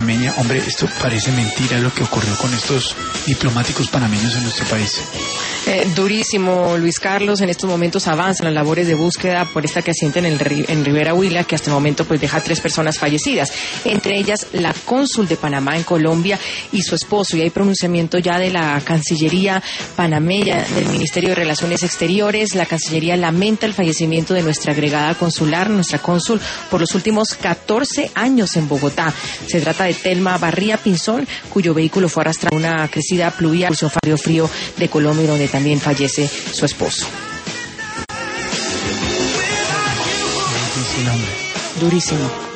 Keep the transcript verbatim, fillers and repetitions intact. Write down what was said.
panameña. Hombre, esto parece mentira lo que ocurrió con estos diplomáticos panameños en nuestro país. Eh, durísimo, Luis Carlos. En estos momentos avanzan las labores de búsqueda por esta creciente en, el, en Rivera Huila, que hasta el momento pues deja tres personas fallecidas, entre ellas la cónsul de Panamá en Colombia y su esposo. Y hay pronunciamiento ya de la Cancillería panameña, del Ministerio de Relaciones Exteriores. La Cancillería lamenta el fallecimiento de nuestra agregada consular, nuestra cónsul, por los últimos catorce años en Bogotá. Se trata de Telma Barría Pinzón, cuyo vehículo fue arrastrado a una crecida pluvial en Río Frío de Colombia, donde también fallece su esposo. Durísimo.